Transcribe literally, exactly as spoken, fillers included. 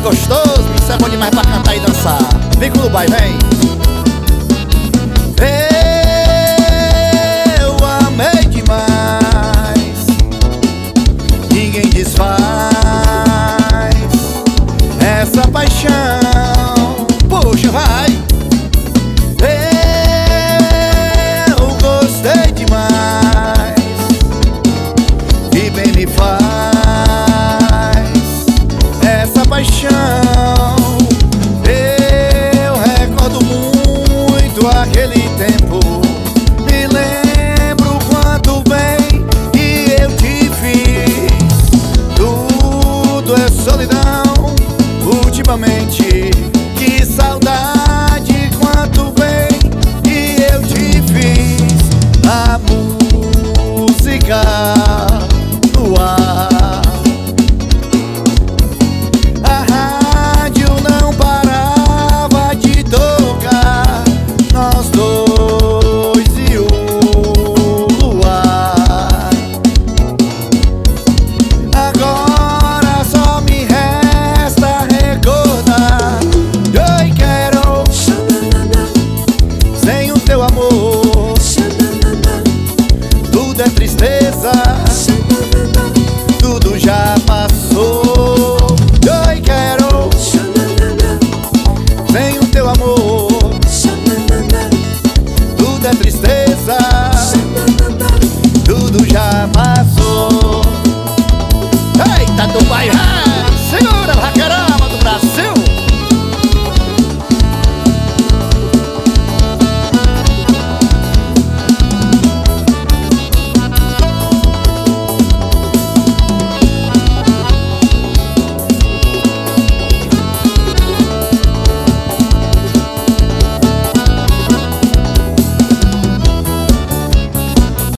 gostoso, isso é bom demais pra cantar e dançar. Vem com o Dubai, vem. Eu amei demais, ninguém desfaz essa paixão. Puxa, vai. Eu gostei demais e bem me faz essa paixão. Eu recordo muito aquele tempo, me lembro quanto bem e eu te fiz. Tudo é solidão ultimamente, que saudade, quanto bem e eu te fiz. A música no ar, a rádio não parava de tocar, nós dois e o luar. Agora só me resta recordar. Eu quero sem o teu amor, tudo é tristeza, tudo já passou. Eu quero sem o teu amor, tudo é tristeza.